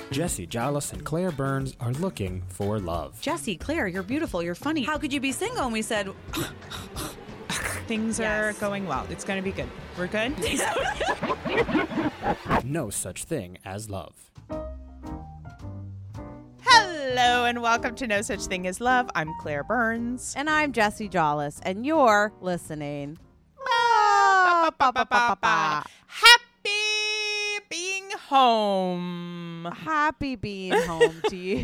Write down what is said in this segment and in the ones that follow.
Jesse Jollis and Claire Burns are looking for love. Jesse, Claire, you're beautiful. You're funny. How could you be single? And we said, Things are going well. It's going to be good. We're good? No such thing as love. Hello and welcome to No Such Thing as Love. I'm Claire Burns. And I'm Jesse Jollis, and you're listening. Happy being home. Happy being home to you.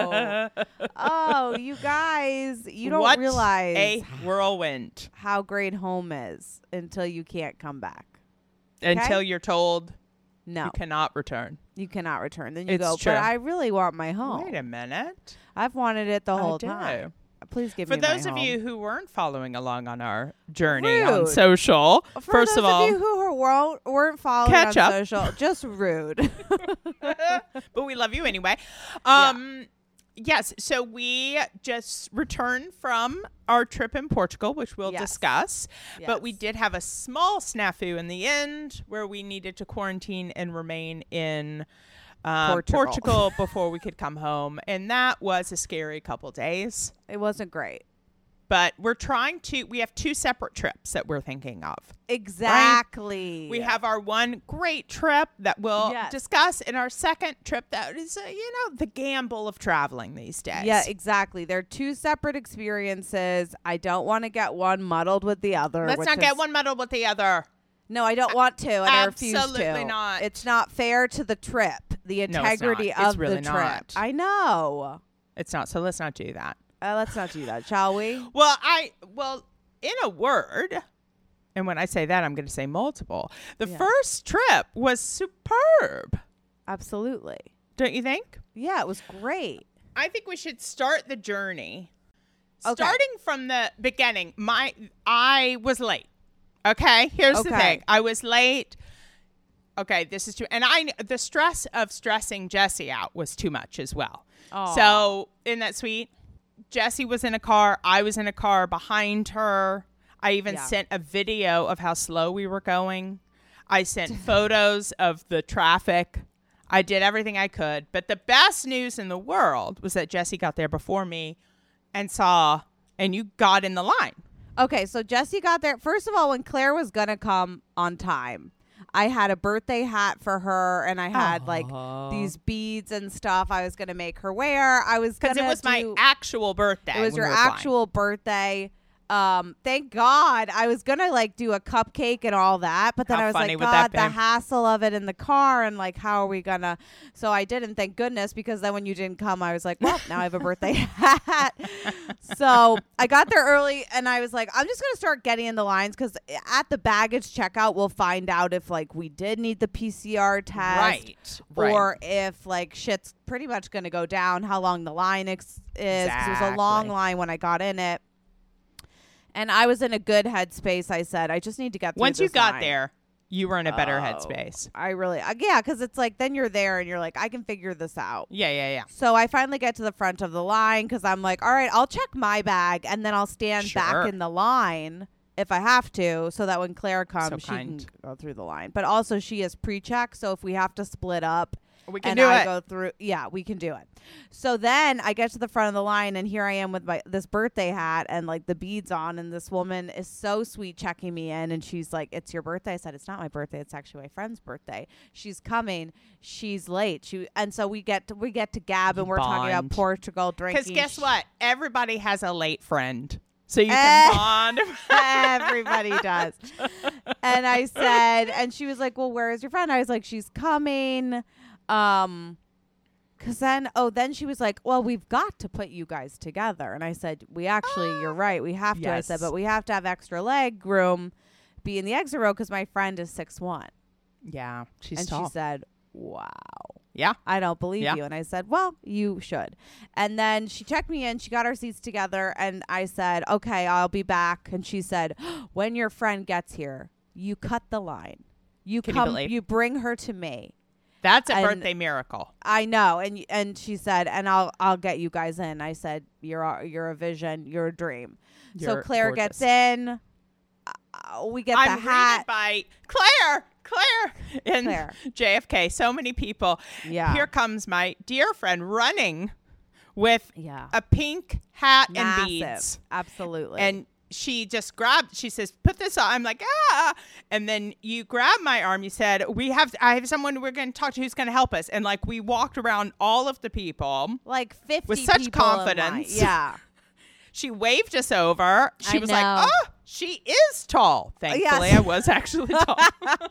Oh, you guys, you don't What realize a whirlwind. how great home is until you can't come back. Until you're told No, you cannot return. you cannot return. Then you It's go, true. but I really want my home. Wait a minute. I've wanted it the whole I do. time. Please give For me my those of home. you who weren't following along on our journey on Rude. social, For first those of all, you who weren't following Catch on up. social, just rude. but we love you anyway. Yes, so we just returned from our trip in Portugal, which we'll Yes. discuss. But we Yes. did have a small snafu in the end where we needed to quarantine and remain in Portugal before we could come home. And that was a scary couple days. It wasn't great. But we have two separate trips that we're thinking of. Exactly. We have our one great trip that we'll Yes. discuss, and our second trip that is, the gamble of traveling these days. Yeah, exactly. They're two separate experiences. I don't want to get one muddled with the other. Let's which not get is- one muddled with the other. No, I don't want to, and I refuse to. Absolutely not. It's not fair to the trip, the No, it's integrity not. It's of really the trip. not. I know. It's not, so let's not do that. Let's not do that, shall we? Well, in a word, and when I say that, I'm going to say multiple. The first trip was superb. Absolutely. Don't you think? Yeah, it was great. I think we should start the journey. Okay. Starting from the beginning, I was late. Okay, here's the Okay. thing. I was late. Okay, this is true. And the stress of stressing Jesse out was too much as well. Aw. So, isn't that sweet? Jesse was in a car. I was in a car behind her. I even sent a video of how slow we were going. I sent photos of the traffic. I did everything I could. But the best news in the world was that Jesse got there before me and you got in the line. Okay, so Jesse got there. First of all, when Claire was going to come on time, I had a birthday hat for her, and I had these beads and stuff I was going to make her wear. Because it was my actual birthday. It was when your we were flying. actual birthday. Thank God. I was gonna do a cupcake and all that, but then How I was funny like, would that God, the be? hassle of it in the car, and how are we gonna? So I didn't. Thank goodness, because then when you didn't come, I was like, well, now I have a birthday hat. So I got there early, and I was like, I'm just gonna start getting in the lines, because at the baggage checkout, we'll find out if we did need the PCR test, Right. or if shit's pretty much gonna go down. How long the line is? Because it was a long Exactly. line when I got in it. And I was in a good headspace. I said, I just need to get through Once you this got line. there, you were in a better Oh, headspace. I really, yeah, because it's then you're there and you're like, I can figure this out. Yeah. So I finally get to the front of the line because I'm like, all right, I'll check my bag and then I'll stand Sure. back in the line if I have to, so that when Claire comes, So she kind. can go through the line. But also she is pre-check, so if we have to split up, We can and do I it. go through, we can do it. So then I get to the front of the line, and here I am with this birthday hat and the beads on, and this woman is so sweet checking me in, and she's like, "It's your birthday." I said, "It's not my birthday. It's actually my friend's birthday. She's coming. She's late." And so we get to gab, and we're talking about Bond. Portugal drinking. Because guess what? Everybody has a late friend. So you can bond. Everybody does. And I said, and she was like, "Well, where is your friend?" I was like, "She's coming." Cause then she was like, "Well, we've got to put you guys together." And I said, you're right. We have to. I said, Yes. but we have to have extra leg room, be in the exit row, because my friend is 6'1". Yeah, she's And tall. she said, "Wow, yeah. I don't believe Yeah. you." And I said, "Well, you should." And then she checked me in. She got our seats together. And I said, "Okay, I'll be back." And she said, "When your friend gets here, you cut the line. You Can you come, believe? you bring her to me." That's a And- birthday miracle. I know. And she said, "And I'll get you guys in." I said, You're a vision. You're a dream." So You're Claire gorgeous. gets in. We get I'm the hat. greeted by Claire. Claire in Claire. JFK. So many people. Yeah. Here comes my dear friend running with Yeah. a pink hat Massive. and beads. Absolutely. And she just grabbed, she says, put this on. I'm like, ah. And then you grabbed my arm. You said, I have someone we're going to talk to who's going to help us. And like, we walked around all of the people. like 50 with such people in line. confidence. Yeah. She waved us over. She I was know. like, oh, she is tall. Thankfully, Yes. I was actually tall.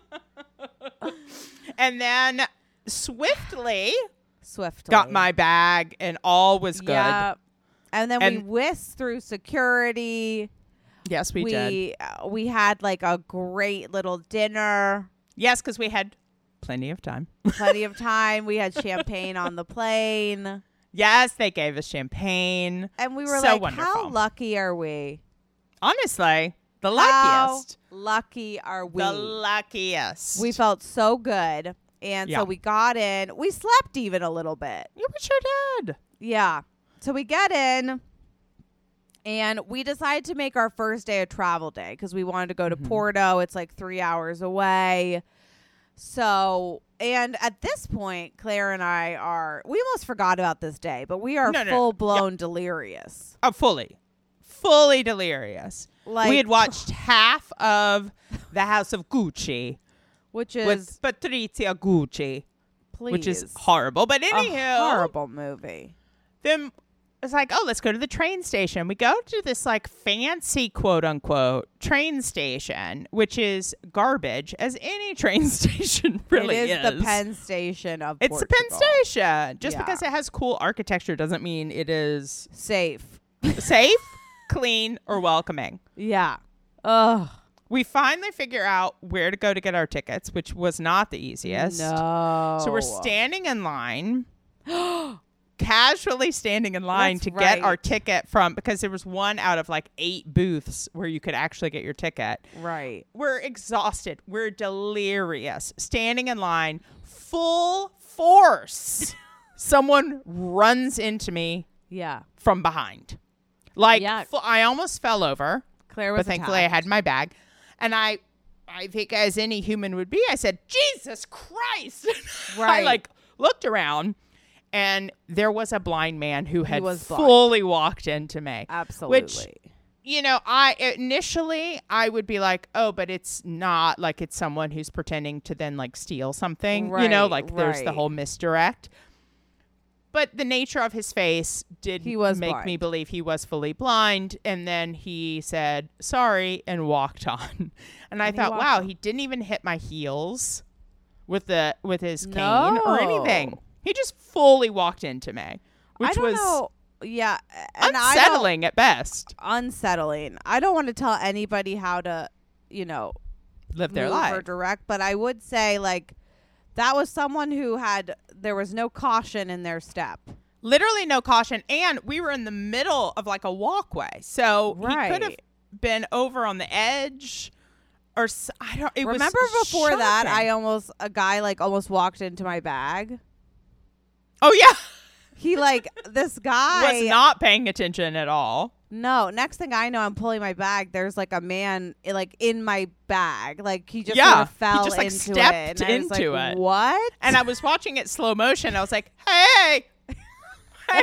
And then swiftly got my bag and all was good. Yeah. And then we And- whisked through security. Yes, we did. We had like a great little dinner. Yes, because we had plenty of time. Plenty of time. We had champagne on the plane. Yes, they gave us champagne. And we were So like, wonderful. how lucky are we? Honestly, the How luckiest. lucky are we? The luckiest. We felt so good. And Yeah. so we got in. We slept even a little bit. Yeah, we sure did. Yeah. So we get in and we decided to make our first day a travel day because we wanted to go to Porto. It's like 3 hours away. So, and at this point, Claire and I we almost forgot about this day, but we are No. full blown delirious. Oh, fully delirious. Like, We had watched half of The House of Gucci which is, with Patrizia Gucci, please, which is horrible. But a anywho, horrible movie. then it's like, oh, let's go to the train station. We go to this like fancy quote unquote train station, which is garbage, as any train station really It is the Penn Station of It's the Portugal. Penn Station. Just Yeah. because it has cool architecture doesn't mean it is Safe. safe, clean, or welcoming. Yeah. Ugh. We finally figure out where to go to get our tickets, which was not the easiest. No. So we're standing in line, casually standing in line That's to get our right. ticket because there was one out of like 8 booths where you could actually get your ticket. Right. We're exhausted. We're delirious. Standing in line, full force. Someone runs into me Yeah. from behind. Like, Yeah. I almost fell over. Claire was But thankfully attacked. I had my bag. And I think as any human would be, I said, Jesus Christ. I Right. like looked around and there was a blind man who had was blind. fully walked into me. Absolutely. Which, you know, initially I would be like, oh, but it's not like it's someone who's pretending to then like steal something. You know, Right, like there's the right. whole misdirect. But the nature of his face did He was make blind. me believe he was fully blind. And then he said, sorry, and walked on. And I And he thought, walked wow, on. he didn't even hit my heels with his cane No. or anything. He just fully walked into me, which I don't was know. Yeah. And unsettling at best. Unsettling. I don't want to tell anybody how to, Live their move life. or direct, but I would say like that was someone who there was no caution in their step. Literally no caution. And we were in the middle of like a walkway. So he could have Right. been over on the edge or I don't it Remember was before that, shocking. a guy like almost walked into my bag. Oh yeah. He like this guy Was not paying attention at all. No, next thing I know, I'm pulling my bag. There's like a man like in my bag. Like he just Yeah, sort of he fell just, like, into stepped it. And I was into like, it. What? And I was watching it slow motion. I was like, hey. Hey.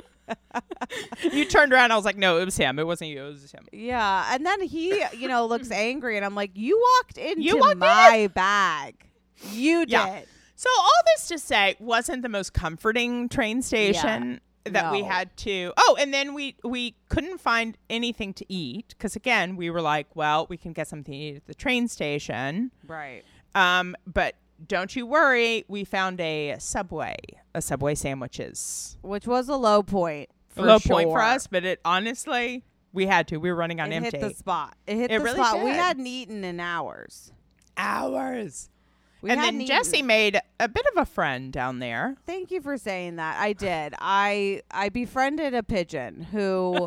You turned around. I was like, no, it was him. It wasn't you. It was him. Yeah, and then he, looks angry, and I'm like, you walked into walked my bag. You did. Yeah. So all this to say wasn't the most comforting train station that we no. had to. Oh, and then we couldn't find anything to eat because again we were like, well, we can get something to eat at the train station. Right. But don't you worry, we found a Subway sandwiches. Which was a low point. A low point sure. for us, but it honestly we had to. We were running on It empty. hit the spot. It hit It the really spot. We did. hadn't eaten in hours. Hours. We And hadn't then eaten. Jesse made a bit of a friend down there. Thank you for saying that. I did. I befriended a pigeon who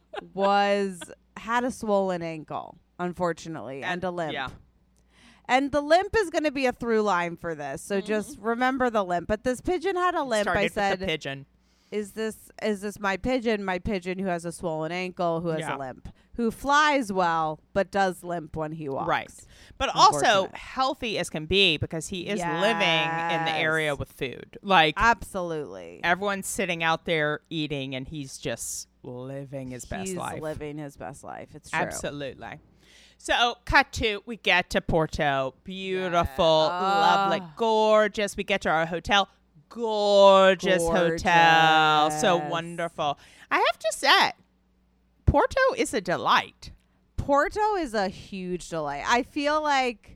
had a swollen ankle, unfortunately, and a limp. Yeah. And the limp is going to be a through line for this. So just remember the limp. But this pigeon had a limp. Started I with said, the pigeon. is this my pigeon who has a swollen ankle, who has Yeah. a limp? who flies well but does limp when he walks. Right. But also Unfortunate. healthy as can be because he is living in the area Yes. with food. Like Absolutely. everyone's sitting out there eating and he's just living his best life. He's living his best life. It's true. Absolutely. So, cut to, we get to Porto. Beautiful, lovely, gorgeous. We get to our hotel. Gorgeous hotel. So Gorgeous. wonderful. I have to say, Porto is a delight. Porto is a huge delight. I feel like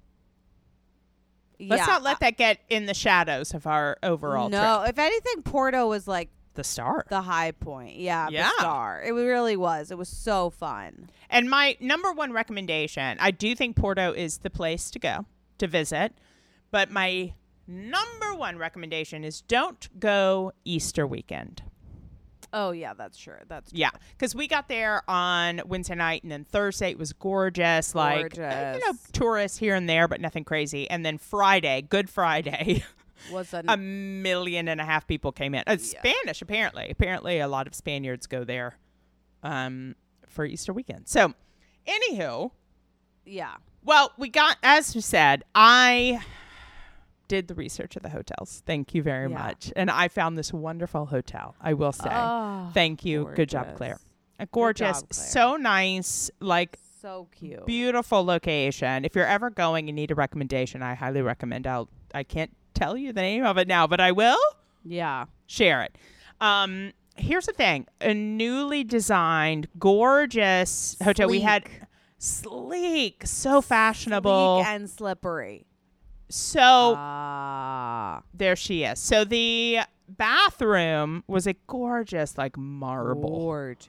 Let's not let that get in the shadows of our overall No, trip. if anything, Porto was like The star. the high point. Yeah, Yeah. the star. It really was. It was so fun. And my number one recommendation, I do think Porto is the place to go to visit, but my number one recommendation is don't go Easter weekend. Oh yeah, that's true. That's true. Yeah, because we got there on Wednesday night, and then Thursday it was gorgeous. Like, Gorgeous. tourists here and there, but nothing crazy. And then Friday, Good Friday, Was a 1.5 million people came in. Spanish, apparently. Apparently, a lot of Spaniards go there for Easter weekend. So, anywho, yeah. well, we got, as we said, I did the research of the hotels. Thank you very Yeah. much. And I found this wonderful hotel, I will say. Oh, Thank you. Good job, gorgeous. Claire. Gorgeous. job, Claire. So nice. Like, So cute. beautiful location. If you're ever going and need a recommendation, I highly recommend. I can't tell you the name of it now, but I will Yeah. share it. Here's the thing. A newly designed, gorgeous hotel. We had sleek, so fashionable. Sleek and slippery. So Ah. there she is. So the bathroom was a gorgeous, like marble.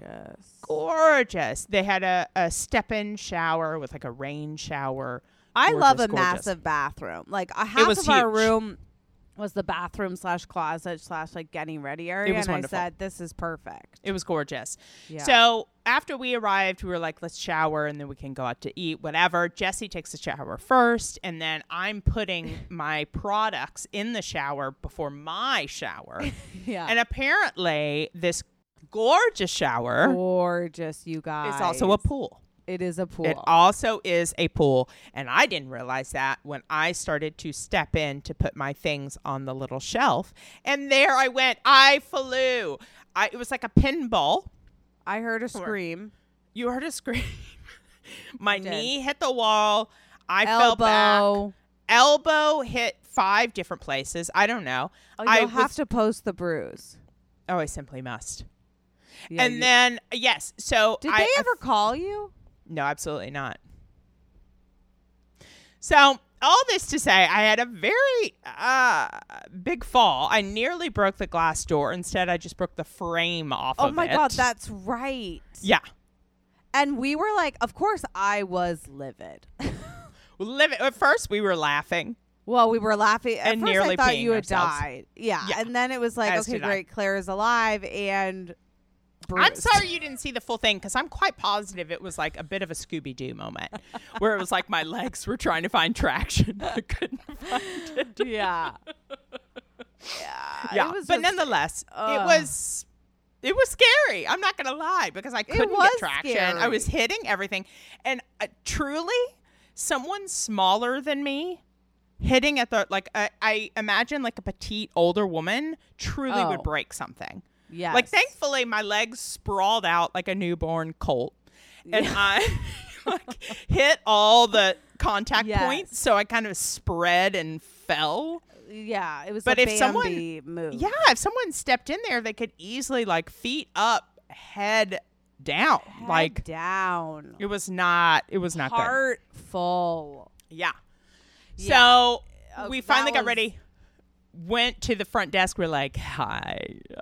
Gorgeous. They had a step-in shower with like a rain shower. I love a Gorgeous. massive bathroom. Like a half was of our huge. room was the bathroom / closet / like getting ready area. was and wonderful. I said, this is perfect. It was gorgeous. Yeah. So after we arrived, we were like, let's shower and then we can go out to eat, whatever. Jesse takes a shower first, and then I'm putting my products in the shower before my shower. Yeah. And apparently, this gorgeous shower Gorgeous, you guys. is also a pool. It is a pool. It also is a pool. And I didn't realize that when I started to step in to put my things on the little shelf. And there I went. I flew. It was like a pinball. I heard a scream. You heard a scream. My did. knee hit the wall. I fell back. Elbow. Elbow hit 5 different places. I don't know. Oh, I you'll have to post the bruise. I simply must. Yeah, And then, yes. So did they ever call you? No, absolutely not. So, all this to say, I had a very big fall. I nearly broke the glass door. Instead, I just broke the frame off of it. Oh my God, that's right. Yeah. And we were like, of course, I was livid. At first, we were laughing. Well, we were laughing. At And first, nearly I thought peeing you had ourselves. died. Yeah. Yeah. And then it was like, As okay, did I. great. Claire is alive and I'm bruised. sorry you didn't see the full thing because I'm quite positive it was like a bit of a Scooby-Doo moment where it was like my legs were trying to find traction. I couldn't find it. Yeah. Yeah, It was but just- nonetheless, Ugh. it was scary. I'm not gonna lie because I couldn't was get traction. I was scary. hitting everything, and truly, someone smaller than me hitting at the I imagine like a petite older woman truly would Oh. break something. Yes. Like thankfully, my legs sprawled out like a newborn colt, and I like hit all the contact Yes. points, so I kind of spread and fell. Yeah. It was But a if someone- Bambi move. Yeah, if someone stepped in there, they could easily like feet up, head down. Head like down. it was not good. Heart full. Yeah. Yeah. So we that finally got was- ready. Went to the front desk. We're like, hi,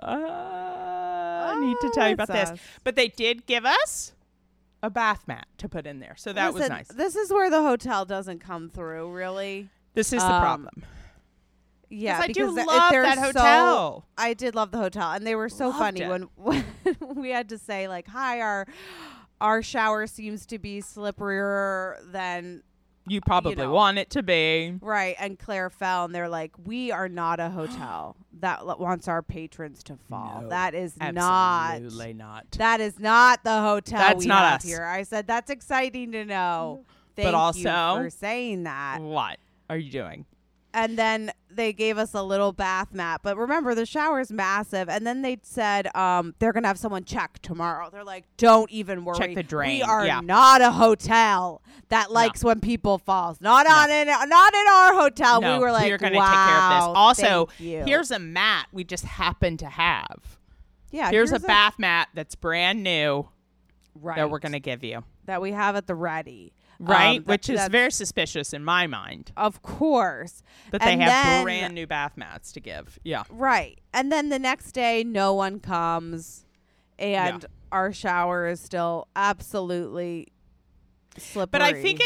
I need to tell you about that's this. us. But they did give us a bath mat to put in there. So that was Listen, nice. This is where the hotel doesn't come through, really. This is the problem. Yeah, I do because love they're that so- hotel. I did love the hotel, and they were so Loved funny it. when we had to say like, "Hi, our shower seems to be slipperier than you probably know. want it to be. Right. And Claire fell, and they're like, we are not a hotel that wants our patrons to fall. No, that is absolutely not. That is not the hotel That's we not have us. here. I said, that's exciting to know. Thank But also, you for saying that. What are you doing? And then they gave us a little bath mat. But remember, the shower's massive. And then they said they're going to have someone check tomorrow. They're like, don't even worry. Check the drain. We are Yeah. not a hotel that likes when people fall. Not in our hotel. No, we were like, we're going to wow, take care of this. Also, thank you. here's a mat we just happen to have. Yeah, Here's a bath mat that's brand new right, that we're going to give you. that we have at the ready. Right? Which is very suspicious in my mind. Of course. That they And have then- brand new bath mats to give. Yeah. Right. And then the next day, no one comes. And our shower is still absolutely slippery. But I think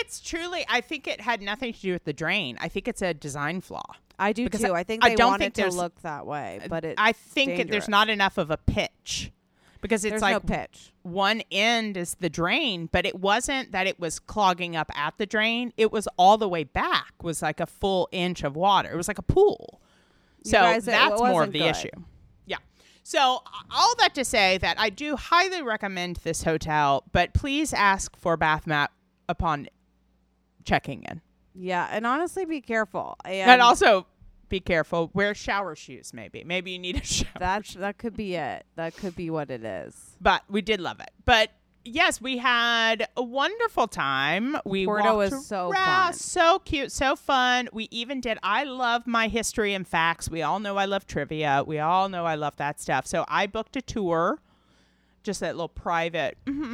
I think it had nothing to do with the drain. I think it's a design flaw. I do because too. I think I they don't want think it to there's- look that way. But I think there's dangerous. not enough of a pitch. Because it's There's like no pitch. one end is the drain, but it wasn't that it was clogging up at the drain. It was all the way back, was like a full inch of water. It was like a pool. You So guys, it that's more of wasn't the good. issue. Yeah. So all that to say that I do highly recommend this hotel, but please ask for a bath mat upon checking in. Yeah. And honestly, be careful. And also be careful. Wear shower shoes, maybe. Maybe you need a shower. that could be it. That could be what it is. But we did love it. But yes, we had a wonderful time. We Porto walked was so around. fun. So cute, so fun. We even did. I love my history and facts. We all know I love trivia. We all know I love that stuff. So I booked a tour, just that little private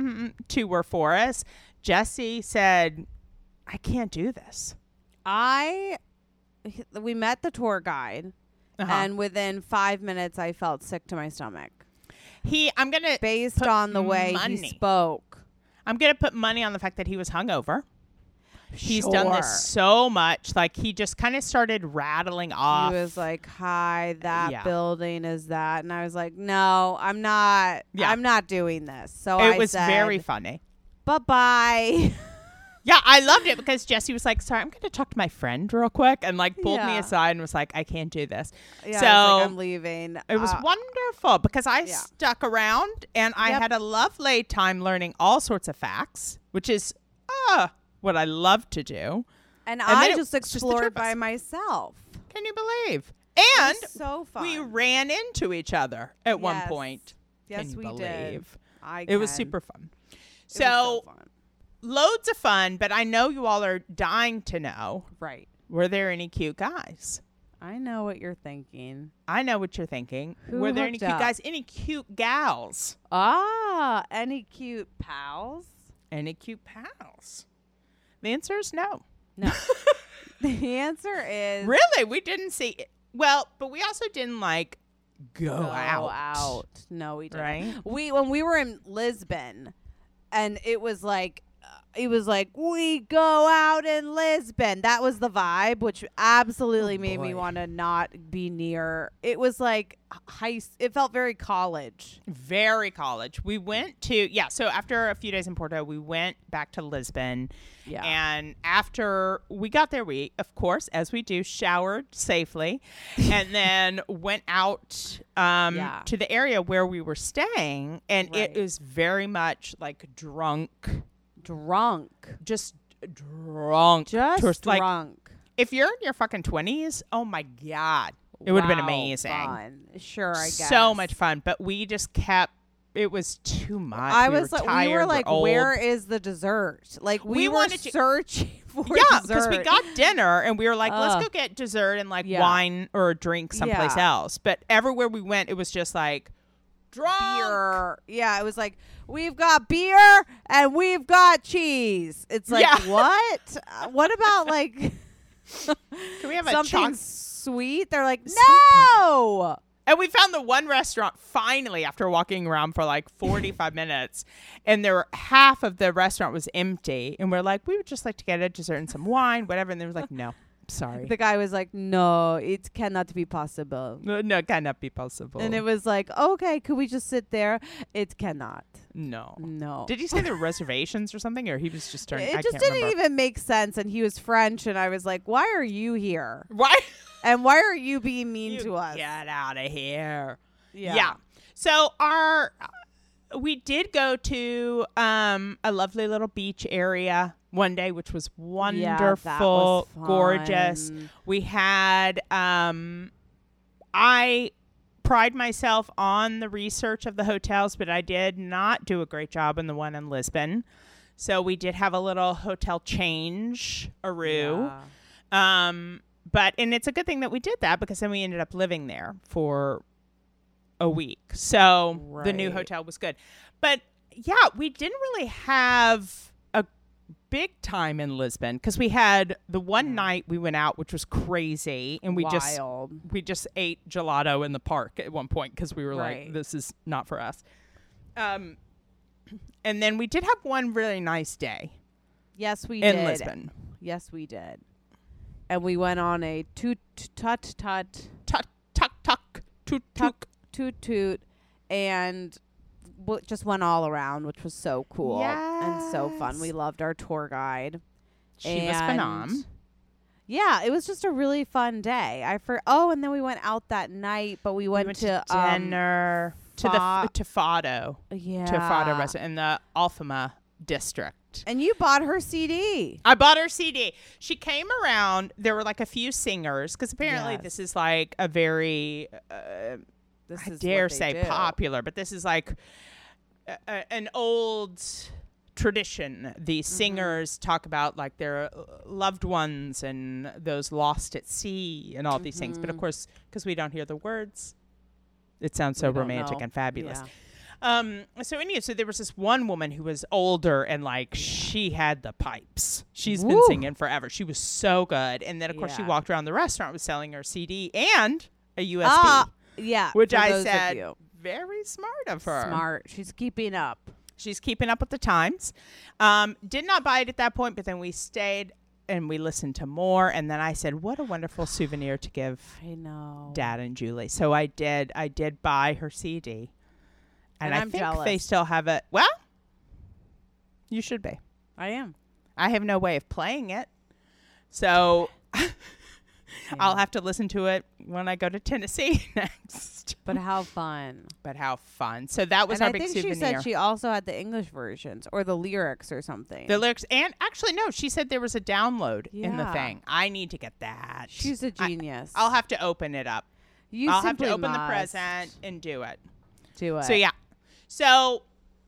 tour for us. Jesse said, I can't do this. We met the tour guide, and within 5 minutes, I felt sick to my stomach. I'm gonna Based put on the way money. he spoke. I'm gonna put money on the fact that he was hungover. He's done Sure. this so much. Like he just kind of started rattling off. He was like, hi, that Yeah. building is that. And I was like, no, I'm not. Yeah. I'm not doing this. So It I was said, very funny. bye-bye. Yeah, I loved it because Jesse was like, sorry, I'm going to talk to my friend real quick, and like pulled me Yeah. aside and was like, I can't do this. Yeah, So I was like, I'm leaving. it was wonderful because I yeah. stuck around and I Yep. had a lovely time learning all sorts of facts, which is what I love to do. And then I it just was just the explored two of by us. myself. Can you believe? It And was so fun. we ran into each other at one Yes. point. Yes, Can you we believe? did. It was can. super fun. It was So fun. loads of fun, but I know you all are dying to know, Right. were there any cute guys? I know what you're thinking. I know what you're thinking. Who Were there any hooked cute up? guys? Any cute gals? Any cute pals? Any cute pals? The answer is no. No. The answer is Really? We didn't see it. Well, but we also didn't like go out. No, we didn't. Right? When we were in Lisbon, and it was like we go out in Lisbon. That was the vibe, which absolutely made me boy. want to not be near. It was like it felt very college. Very college. We went to, so after a few days in Porto, we went back to Lisbon. Yeah. And after we got there, we, of course, as we do, showered safely and then went out to the area where we were staying. And Right. it was very much like drunk. Just drunk. Just like, drunk. if you're in your fucking 20s, oh my God. It would have been Wow, amazing. Fun. Sure, I guess. So much fun. But we just kept, it was too much. I We was were like, tired, we were like, old. where is the dessert? Like we were wanted to- searching for Yeah, dessert. because we got dinner and we were like, let's Ugh. go get dessert and like Yeah. wine or a drink someplace Yeah. else. But everywhere we went, it was just like drunk. beer. Yeah, it was like we've got beer and we've got cheese. It's like Yeah. what? What about like Can we have a something chocolate? sweet? They're like Something. no. And we found the one restaurant finally after walking around for like 45 minutes. And half of the restaurant was empty. And we're like, we would just like to get a dessert and some wine, whatever. And they was like, no. Sorry. The guy was like, no, it cannot be possible. No, cannot be possible. And it was like, okay, could we just sit there? It cannot. No. No. Did he say there were reservations or something, or he was just turning? It I just can't didn't remember. even make sense. And he was French. And I was like, why are you here? Why? And why are you being mean You to us? Get out of here. Yeah. So we did go to a lovely little beach area one day, which was wonderful, was gorgeous. fun. We had I pride myself on the research of the hotels, but I did not do a great job in the one in Lisbon. So we did have a little hotel change, Yeah. but it's a good thing that we did that, because then we ended up living there for a week. So the new Right. hotel was good. But yeah, we didn't really have a big time in Lisbon, because we had the one night we went out, which was crazy, and we Wild. just ate gelato in the park at one point, because we were like, Right. this is not for us. And then we did have one really nice day Yes, we in did. Lisbon. Yes, we did. And we went on a toot-toot Tuck, tuck, tuck, toot, toot. toot and just went all around, which was so cool and so fun. Yes. We loved our tour guide. She was And phenom. Yeah, it was just a really fun day. And then we went out that night, but we went to dinner to Fado. Yeah. To Fado restaurant in the Alfama district. And you bought her CD. I bought her CD. She came around. There were like a few singers, because apparently Yes. this is like a very, This I is dare what they say do. popular, but this is like an old tradition. These singers talk about like their loved ones and those lost at sea and all these things. But of course, because we don't hear the words, it sounds so We don't romantic know. and fabulous. Yeah. So there was this one woman who was older, and like she had the pipes. She's been Woo. singing forever. She was so good. And then of course she Yeah. walked around the restaurant was selling her CD and a USB, Yeah. which for I those of said, you. very smart of her. Smart. She's keeping up. She's keeping up with the times. Did not buy it at that point, but then we stayed and we listened to more. And then I said, what a wonderful souvenir to give I know. Dad and Julie. So I did buy her CD. And I I'm think jealous. they still have it. Well, you should be. I am. I have no way of playing it. So I'll have to listen to it when I go to Tennessee next. But how fun. But how fun. So that was And our I big think souvenir. she said she also had the English versions or the lyrics or something. The lyrics, and actually, no, she said there was a download in the Yeah. thing. I need to get that. She's a genius. I'll have to open it up. I'll have to simply open the must present and do it. Do it. So, yeah. So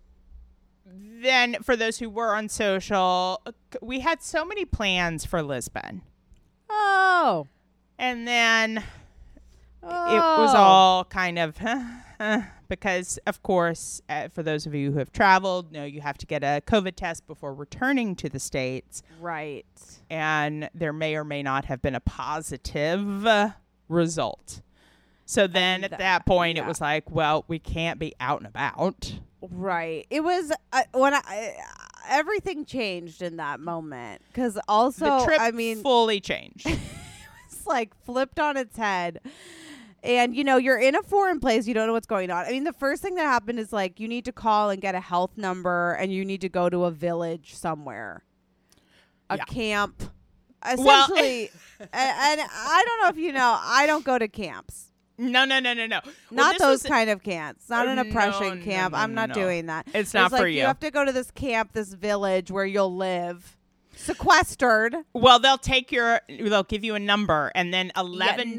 then, for those who were on social, we had so many plans for Lisbon. Oh. And then Oh. it was all kind of because, of course, for those of you who have traveled, know you have to get a COVID test before returning to the States. Right. And there may or may not have been a positive result. So then at that point, it was like, well, we can't be out and about. Right. It was when everything changed in that moment because also The trip I mean fully changed. it's like flipped on its head. And, you're in a foreign place. You don't know what's going on. I mean, the first thing that happened is, like, you need to call and get a health number, and you need to go to a village somewhere. A Yeah. camp. Essentially. and I don't know if you know, I don't go to camps. No. Not those kind of camps. Not an no, oppression no, camp. no, I'm not no. doing that. It's not like, for you. You have to go to this camp, this village where you'll live. Sequestered. Well, they'll give you a number, and then 11 days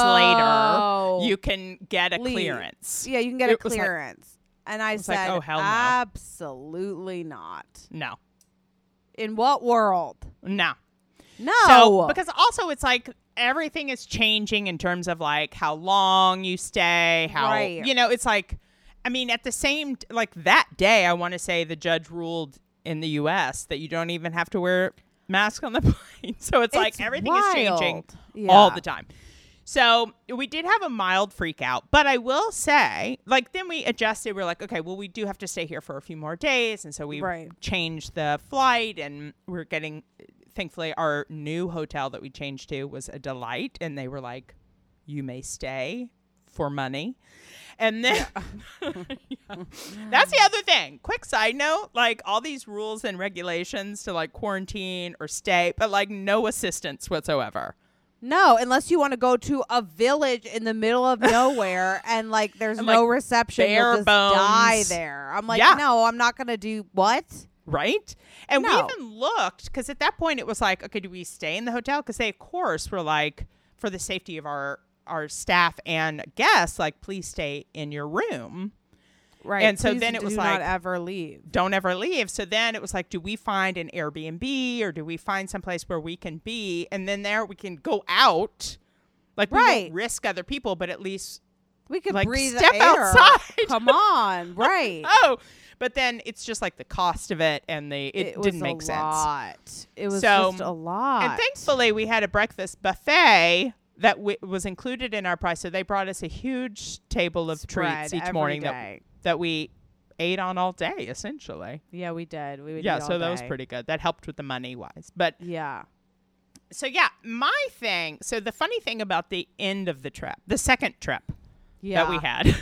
no. later, you can get a Leave. clearance. Yeah, you can get a It was like- clearance. And I was like, said, oh, hell no. absolutely not. No. In what world? No. No. So, because also it's like everything is changing in terms of like how long you stay, how, Right. It's like, I mean, at the same, like that day, I want to say the judge ruled in the U.S. that you don't even have to wear masks on the plane. So it's like everything is changing all the time. So we did have a mild freak out, but I will say, like, then we adjusted. We're like, okay, well, we do have to stay here for a few more days. And so we changed the flight, and we're getting thankfully, our new hotel that we changed to was a delight. And they were like, you may stay for money. And then that's the other thing. Quick side note, like all these rules and regulations to like quarantine or stay, but like no assistance whatsoever. No, unless you want to go to a village in the middle of nowhere and like there's And, no like, reception. bare You'll just bones. die there. I'm like, Yeah. no, I'm not going to do what? Right. And No. we even looked, because at that point it was like, okay, do we stay in the hotel? Because they, of course, were like, for the safety of our staff and guests, like, please stay in your room. Right. And so Please then it was do like, not ever leave. don't ever leave. So then it was like, do we find an Airbnb or do we find someplace where we can be? And then there we can go out. Like, we Right. won't risk other people, but at least, We could like, breathe step air. outside. Come on. Right. oh, but then it's just like the cost of it and it was didn't a make sense. lot. It was So- just a lot. And thankfully, we had a breakfast buffet that was included in our price. So they brought us a huge table of Spread treats each every morning day. that we ate on all day, essentially. Yeah, we did. We would Yeah, eat so all that was day. pretty good. That helped with the money-wise. But Yeah. so, yeah, my thing. So the funny thing about the end of the trip, the second trip Yeah. that we had,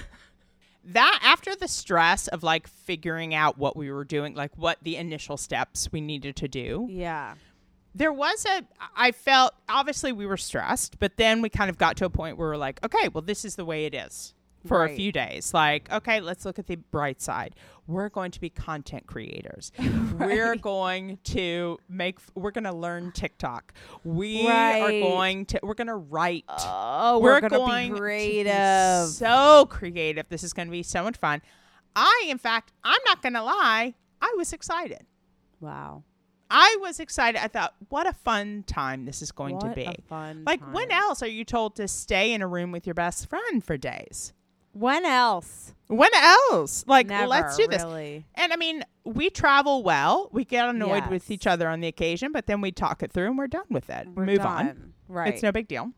that after the stress of like figuring out what we were doing, like what the initial steps we needed to do, Yeah. there was I felt, obviously we were stressed, but then we kind of got to a point where we're like, okay, well, this is the way it is for a Right. few days. Like, okay, let's look at the bright side. We're going to be content creators. We're going to we're going to learn TikTok. We're Right. going to write. Oh, we're going to going be to creative. so creative. This is going to be so much fun. In fact, I'm not going to lie, I was excited. Wow. I was excited. I thought, what a fun time this is going to What be. a fun Like, time. when else are you told to stay in a room with your best friend for days? When else? When else? Like, Never, let's do this. really. And I mean, we travel well. We get annoyed with Yes. each other on the occasion, but then we talk it through and we're done with it. We're Move on. done. Right. It's no big deal.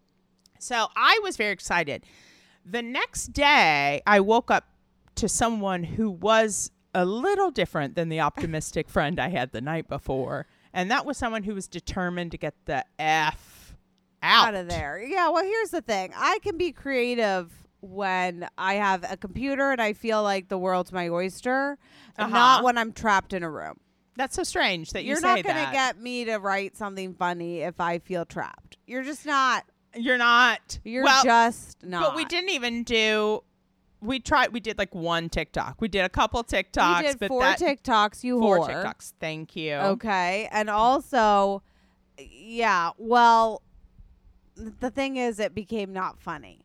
So I was very excited. The next day, I woke up to someone who was a little different than the optimistic friend I had the night before. And that was someone who was determined to get the F out of there. Yeah, well, here's the thing. I can be creative when I have a computer and I feel like the world's my oyster, and not when I'm trapped in a room. That's so strange that You're say not going that. to get me to write something funny if I feel trapped. You're just not. You're not. You're well, just not. But we didn't even do. We did like one TikTok. We did a couple TikToks. We did but 4 that, TikToks, you 4 whore. TikToks. Thank you. Okay. And also, yeah, well, the thing is, it became not funny.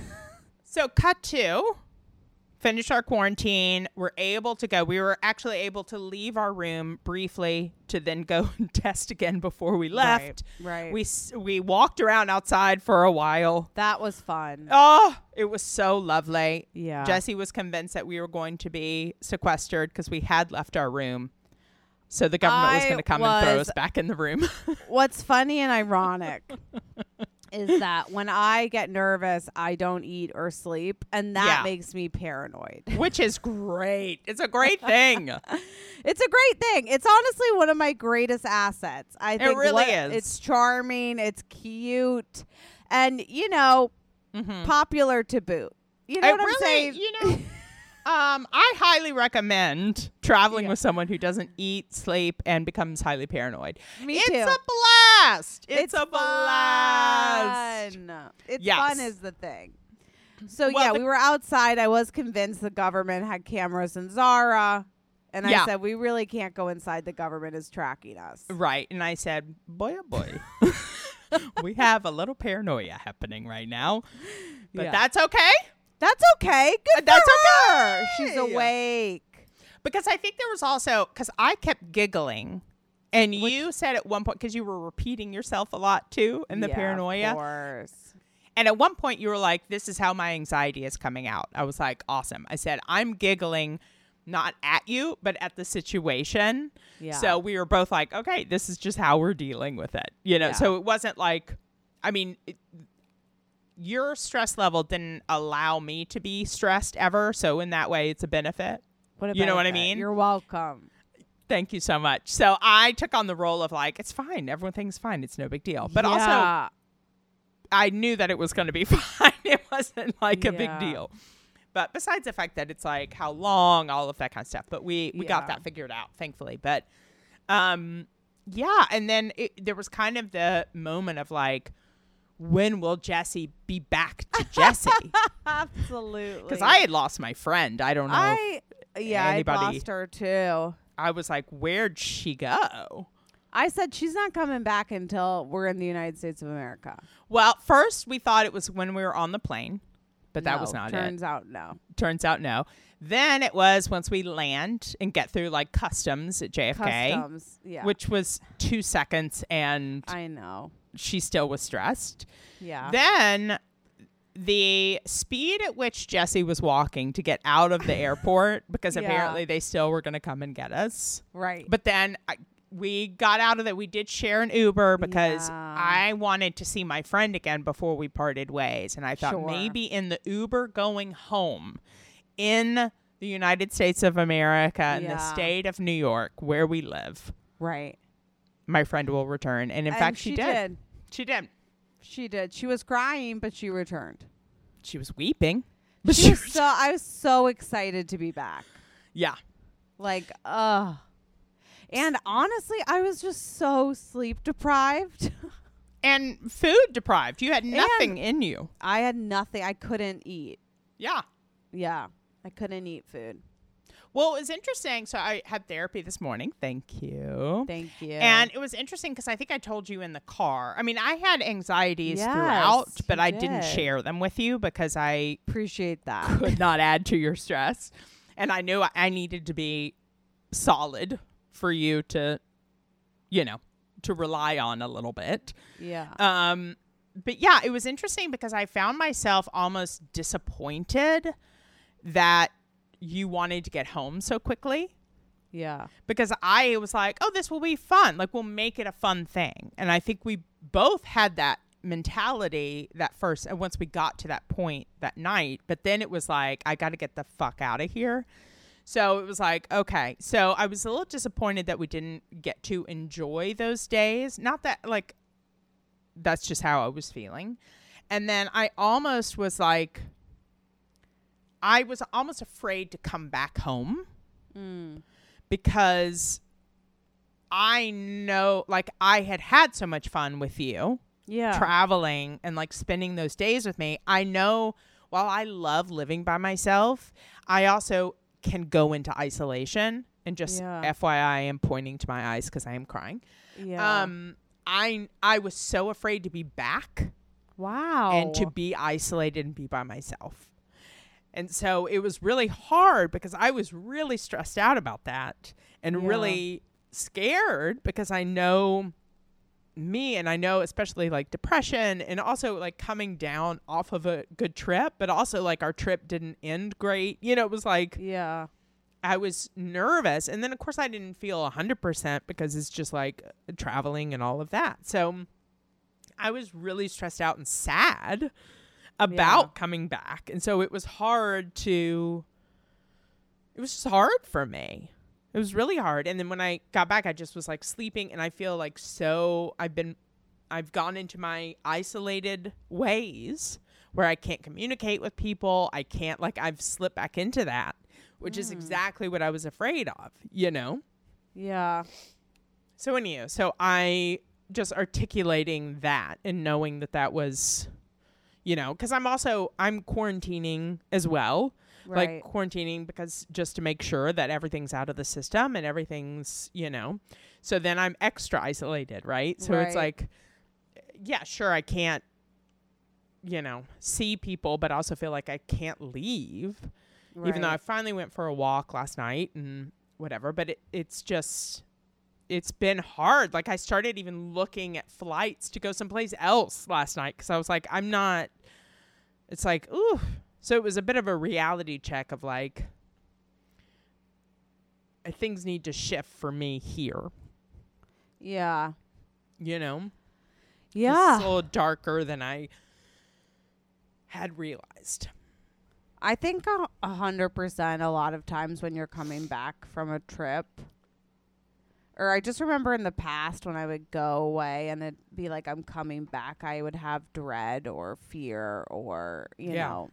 So cut to, finish our quarantine. We're able to go. We were actually able to leave our room briefly to then go and test again before we left. Right. We walked around outside for a while. That was fun. Oh, it was so lovely. Yeah. Jesse was convinced that we were going to be sequestered because we had left our room. So the government was going to come and throw us back in the room. What's funny and ironic is that when I get nervous, I don't eat or sleep, and that makes me paranoid. Which is great. It's a great thing. It's a great thing. It's honestly one of my greatest assets. I think it really is. It's charming. It's cute. And, popular to boot. You know what I'm saying? I highly recommend traveling with someone who doesn't eat, sleep, and becomes highly paranoid. Me it's too. a blast. It's a blast. Fun. It's Yes. fun is the thing. So, Well, we were outside. I was convinced the government had cameras in Zara. And I said, we really can't go inside. The government is tracking us. Right. And I said, boy, oh boy. We have a little paranoia happening right now. But that's okay. That's okay. Good That's for her. okay. She's awake. Because I think there was also, because I kept giggling. And you said at one point, because you were repeating yourself a lot too in the paranoia. Of course. And at one point you were like, this is how my anxiety is coming out. I was like, awesome. I said, I'm giggling not at you, but at the situation. Yeah. So we were both like, okay, this is just how we're dealing with it. So it wasn't like, your stress level didn't allow me to be stressed ever. So in that way, it's a benefit. What a You know what I benefit. mean? You're welcome. Thank you so much. So I took on the role of like, it's fine. Everything's fine. It's no big deal. But also, I knew that it was going to be fine. It wasn't like a big deal. But besides the fact that it's like how long, all of that kind of stuff. But we got that figured out, thankfully. But yeah. And then there was kind of the moment of like, when will Jessie be back to Jessie? Absolutely. Because I had lost my friend. I don't know. I lost her too. I was like, where'd she go? I said she's not coming back until we're in the United States of America. Well, first we thought it was when we were on the plane, but that was not it. Turns out no. Turns out no. Then it was once we land and get through like customs at JFK. Customs, yeah. Which was 2 seconds, and I know. She still was stressed. Yeah. Then the speed at which Jessie was walking to get out of the airport, because apparently they still were going to come and get us. Right. But then we got out of that. We did share an Uber because I wanted to see my friend again before we parted ways. And I thought maybe in the Uber going home in the United States of America, in the state of New York, where we live. Right. My friend will return. And in fact, she did. She did. She did. She was crying, but she returned. She was weeping. I was so excited to be back. Yeah. Like, and honestly, I was just so sleep deprived. And food deprived. You had nothing in you. I had nothing. I couldn't eat. Yeah. Yeah. I couldn't eat food. Well, it was interesting. So I had therapy this morning. Thank you. Thank you. And it was interesting because I think I told you in the car. I mean, I had anxieties throughout, but I didn't share them with you because I appreciate that. Could not add to your stress. And I knew I needed to be solid for you to, to rely on a little bit. Yeah. But yeah, it was interesting because I found myself almost disappointed that you wanted to get home so quickly. Yeah. Because I was like, oh, this will be fun. Like, we'll make it a fun thing. And I think we both had that mentality that first, and once we got to that point that night, but then it was like, I got to get the fuck out of here. So it was like, okay. So I was a little disappointed that we didn't get to enjoy those days. Not that, like, that's just how I was feeling. And then I almost was like, I was almost afraid to come back home because I know, like, I had so much fun with you traveling and like spending those days with me. I know while I love living by myself, I also can go into isolation, and just FYI, I am pointing to my eyes because I am crying. Yeah. I was so afraid to be back. Wow. And to be isolated and be by myself. And so it was really hard because I was really stressed out about that and really scared because I know me, and I know especially like depression, and also like coming down off of a good trip, but also like our trip didn't end great. It was like, I was nervous. And then of course I didn't feel 100% because it's just like traveling and all of that. So I was really stressed out and sad about coming back. And so it was just hard for me. It was really hard. And then when I got back, I just was like sleeping, and I feel like I've gone into my isolated ways where I can't communicate with people. I've slipped back into that, which is exactly what I was afraid of, Yeah. So I just articulating that and knowing that was, because I'm quarantining as well. Right. Like quarantining because just to make sure that everything's out of the system and everything's, so then I'm extra isolated. Right. So it's like, yeah, sure. I can't, see people, but I also feel like I can't leave, even though I finally went for a walk last night and whatever, but it's been hard. Like I started even looking at flights to go someplace else last night because I was like, it's like, ooh. So it was a bit of a reality check of like, things need to shift for me here. Yeah. Yeah. It's a little darker than I had realized. I think 100% a lot of times when you're coming back from a trip, or I just remember in the past when I would go away and it'd be like I'm coming back, I would have dread or fear or, you know.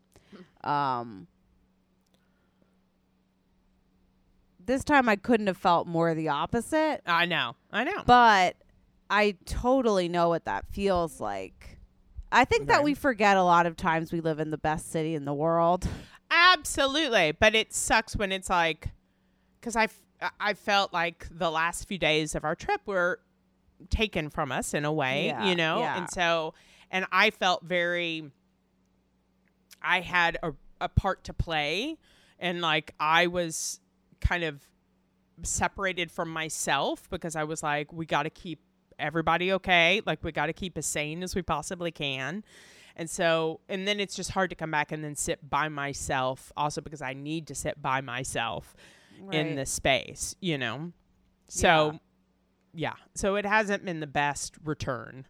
This time I couldn't have felt more the opposite. I know. But I totally know what that feels like. I think that we forget a lot of times we live in the best city in the world. Absolutely. But it sucks when it's like, because I felt like the last few days of our trip were taken from us in a way, you know? Yeah. And so, and I felt I had a part to play, and like I was kind of separated from myself because I was like, we got to keep everybody okay. Like, we got to keep as sane as we possibly can. And so, and then it's just hard to come back and then sit by myself also because I need to sit by myself in the space, you know? So, yeah. So it hasn't been the best return.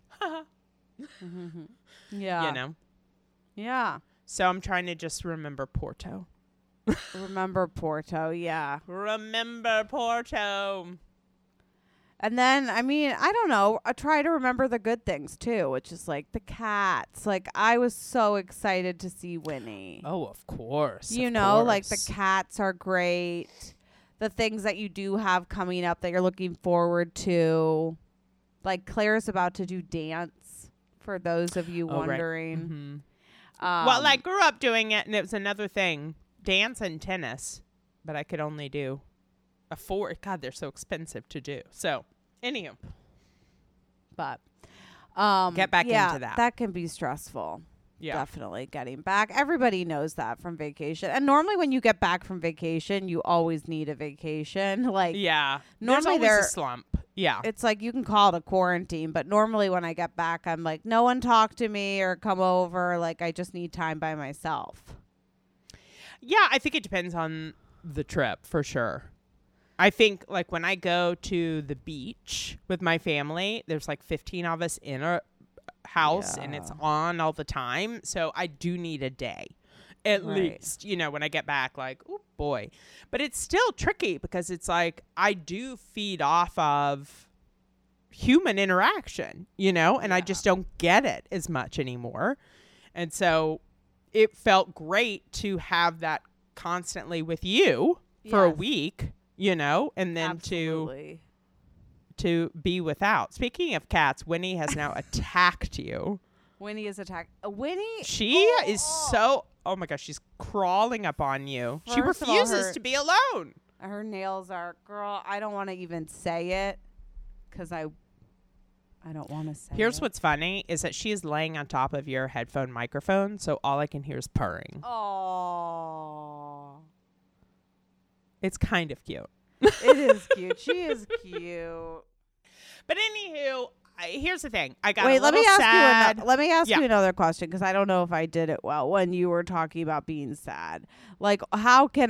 Yeah. You know? Yeah. So I'm trying to just remember Porto. Remember Porto, yeah. Remember Porto. And then, I mean, I don't know. I try to remember the good things, too, which is, like, the cats. Like, I was so excited to see Winnie. Oh, of course. You know, like, the cats are great. The things that you do have coming up that you're looking forward to. Like, Claire's about to do dance, for those of you wondering. Right. Mm-hmm. Well, I grew up doing it, and it was another thing. Dance and tennis. But I could only do God, they're so expensive to do. So, anywho. But get back into that. That can be stressful. Yeah. Definitely getting back. Everybody knows that from vacation. And normally when you get back from vacation, you always need a vacation. Like, yeah. Normally there's a slump. Yeah. It's like you can call it a quarantine, but normally when I get back, I'm like, no one talk to me or come over. Like, I just need time by myself. Yeah, I think it depends on the trip for sure. I think, like, when I go to the beach with my family, there's like 15 of us in a house and it's on all the time. So I do need a day at least, you know, when I get back, like, oh boy. But it's still tricky because it's like I do feed off of human interaction, you know, and I just don't get it as much anymore. And so it felt great to have that constantly with you for a week. You know, and then to be without. Speaking of cats, Winnie has now attacked you. Winnie is attacked. Winnie? She is so, oh my gosh, she's crawling up on you. She refuses to be alone. Her nails are, girl, I don't want to even say it because I don't want to say Here's it. what's funny is that she is laying on top of your headphone microphone, so all I can hear is purring. Oh. It's kind of cute. It is cute. She is cute. But anywho, here's the thing. I got Wait, let me ask you another question because I don't know if I did it well when you were talking about being sad. Like, how can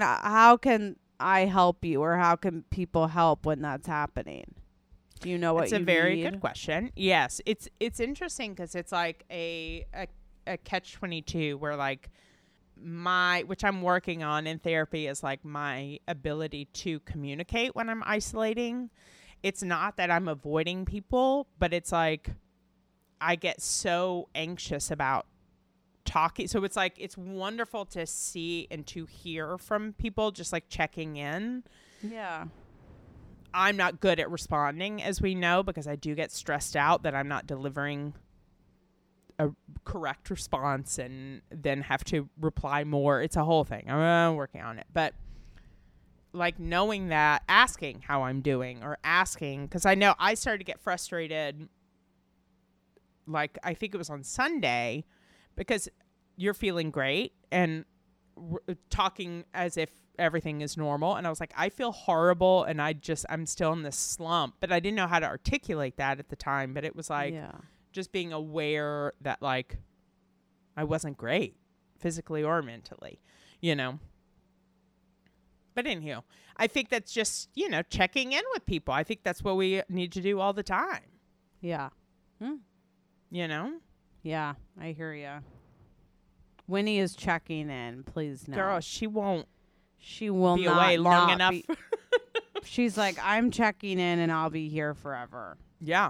I help you, or how can people help when that's happening? Do you know what It's a very good question. Yes, it's interesting because it's like a catch-22 where like which I'm working on in therapy is like my ability to communicate when I'm isolating. It's not that I'm avoiding people, but it's like I get so anxious about talking. So it's like it's wonderful to see and to hear from people, just like checking in. Yeah. I'm not good at responding, as we know, because I do get stressed out that I'm not delivering a correct response and then have to reply more. It's a whole thing. I'm working on it. But like knowing that, asking how I'm doing or asking, because I know I started to get frustrated, like I think it was on Sunday, because you're feeling great and talking as if everything is normal. And I was like, I feel horrible and I'm still in this slump. But I didn't know how to articulate that at the time. But it was like, just being aware that like I wasn't great physically or mentally, you know. But anywho, I think that's just, you know, checking in with people. I think that's what we need to do all the time. Yeah. You know? Yeah, I hear ya. Winnie is checking in. Please no. Girl, she will be away long enough. She's like, I'm checking in and I'll be here forever. Yeah.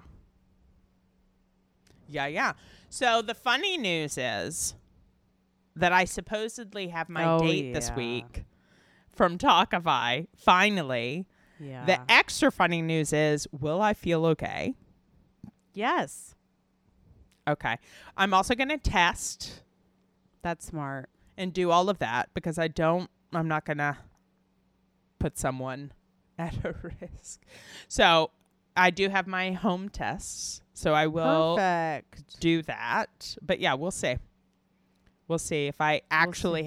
Yeah. So the funny news is that I supposedly have my date this week from Talkify, finally. Yeah. The extra funny news is, will I feel okay? Yes. Okay. I'm also going to test That's smart. and do all of that because I'm not going to put someone at a risk. So I do have my home tests, so I will Perfect. do that. But yeah, we'll see. We'll see if I actually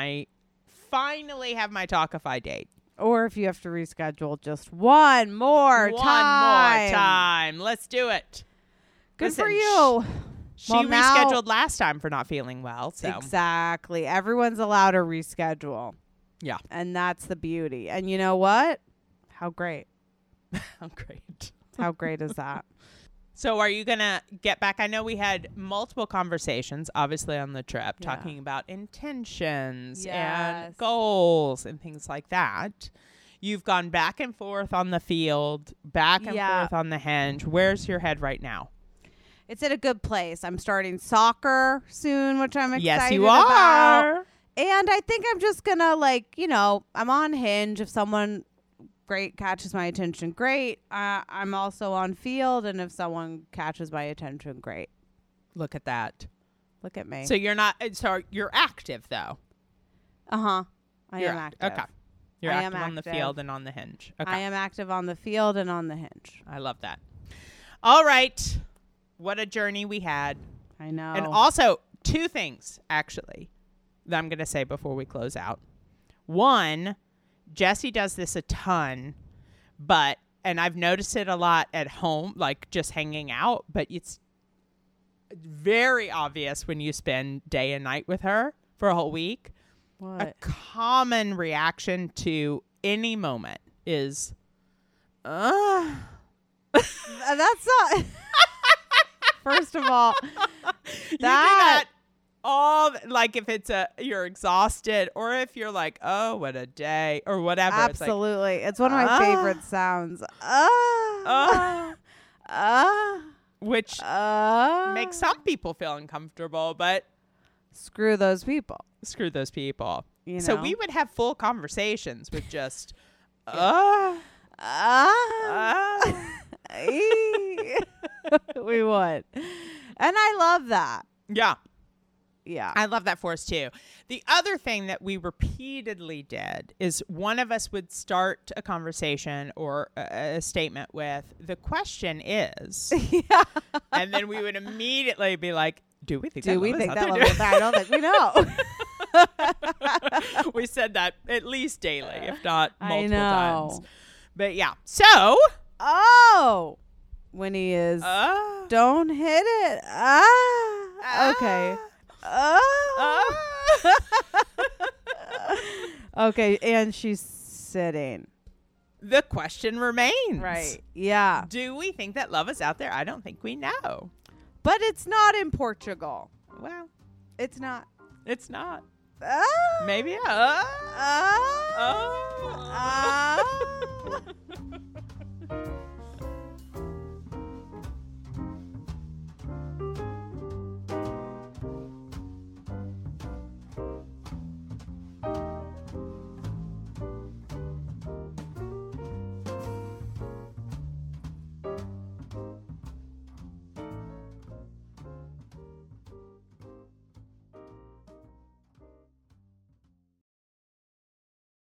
finally have my Talkify date. Or if you have to reschedule just one more time. Let's do it. Good Listen, for you. She Well, now- rescheduled last time for not feeling well. So Exactly. Everyone's allowed to reschedule. yeah. And that's the beauty. And you know what? How great. Oh, great. How great is that? So are you going to get back? I know we had multiple conversations, obviously, on the trip, Yeah. talking about intentions Yes. and goals and things like that. You've gone back and forth on the field, back and Yeah. forth on the hinge. Where's your head right now? It's at a good place. I'm starting soccer soon, which I'm excited Yes, you about. are. And I think I'm just going to, I'm on Hinge. If someone great catches my attention, great. I'm also on field. And if someone catches my attention, great. Look at that. Look at me. So you're not. So you're active though. I You're am active. Okay. You're I am active on the active. field and on the hinge. Okay. I am active on the field and on the Hinge. I love that. All right. What a journey we had. I know. And also, two things, actually, that I'm going to say before we close out. One, Jesse does this a ton, and I've noticed it a lot at home, like just hanging out, but it's very obvious when you spend day and night with her for a whole week. What? A common reaction to any moment is, That's not. First of all, you do that all, like if it's you're exhausted or if you're like, oh, what a day or whatever. absolutely. It's one of my favorite sounds. Which makes some people feel uncomfortable, but Screw those people. screw those people. You So know? we would have full conversations with just, We would. And I love that. yeah. Yeah. I love that for us too. The other thing that we repeatedly did is one of us would start a conversation or a statement with, the question is, and then we would immediately be like, do we think that love is out there? I don't think we know. We said that at least daily, if not I multiple know. times. But yeah. So, Oh. When he is, don't hit it. Okay. Okay, and she's sitting. the question remains. Right. Yeah. Do we think that love is out there? I don't think we know. But it's not in Portugal. Well, It's not. it's not. Ah. Maybe. Ah. Ah.